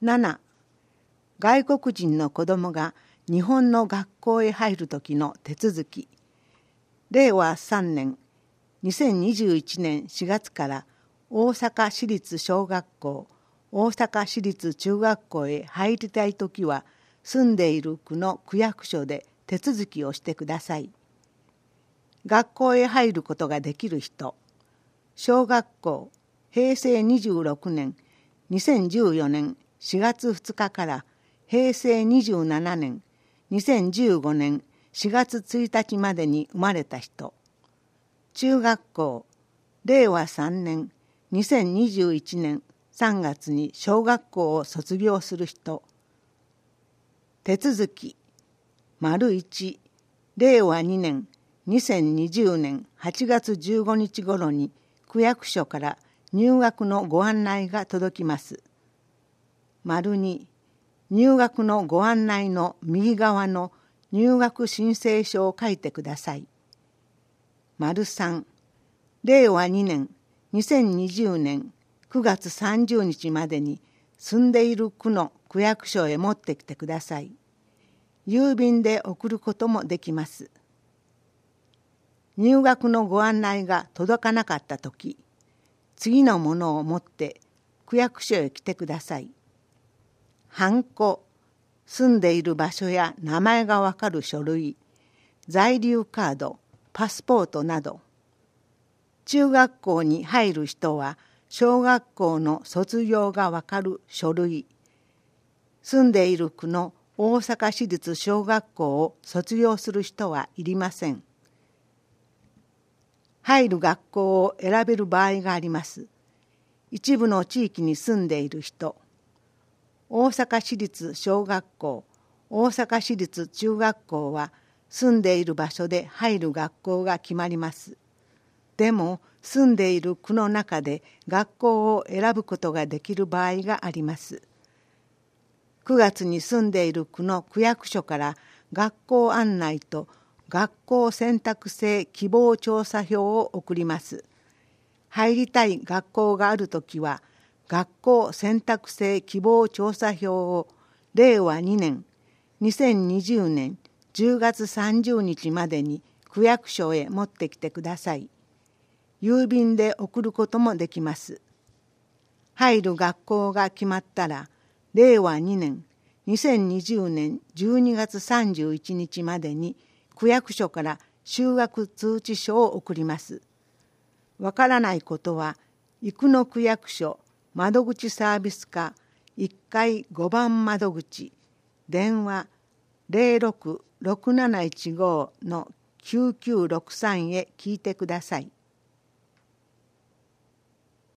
7、外国人の子どもが日本の学校へ入るときの手続き。令和3年2021年4月から大阪市立小学校、大阪市立中学校へ入りたいときは、住んでいる区の区役所で手続きをしてください。学校へ入ることができる人、小学校、平成26年、2014年4月2日から平成27年、2015年4月1日までに生まれた人、中学校、令和3年、2021年3月に小学校を卒業する人、手続き、1、令和2年、2020年8月15日頃に区役所から入学のご案内が届きます。2、入学のご案内の右側の入学申請書を書いてください。3、令和2年2020年9月30日までに住んでいる区の区役所へ持ってきてください。郵便で送ることもできます。入学のご案内が届かなかったとき、次のものを持って区役所へ来てください。ハンコ、住んでいる場所や名前がわかる書類、在留カード、パスポートなど。中学校に入る人は小学校の卒業がわかる書類、住んでいる区の大阪市立小学校を卒業する人はいりません。入る学校を選べる場合があります。一部の地域に住んでいる人、大阪市立小学校、大阪市立中学校は住んでいる場所で入る学校が決まります。でも住んでいる区の中で学校を選ぶことができる場合があります。9月に住んでいる区の区役所から学校案内と学校選択制希望調査票を送ります。入りたい学校があるときは、学校選択制希望調査票を令和2年、2020年10月30日までに区役所へ持ってきてください。郵便で送ることもできます。入る学校が決まったら、令和2年、2020年12月31日までに区役所から就学通知書を送ります。わからないことは、生野区役所窓口サービス課1階5番窓口、電話 06-6715-9963 へ聞いてください。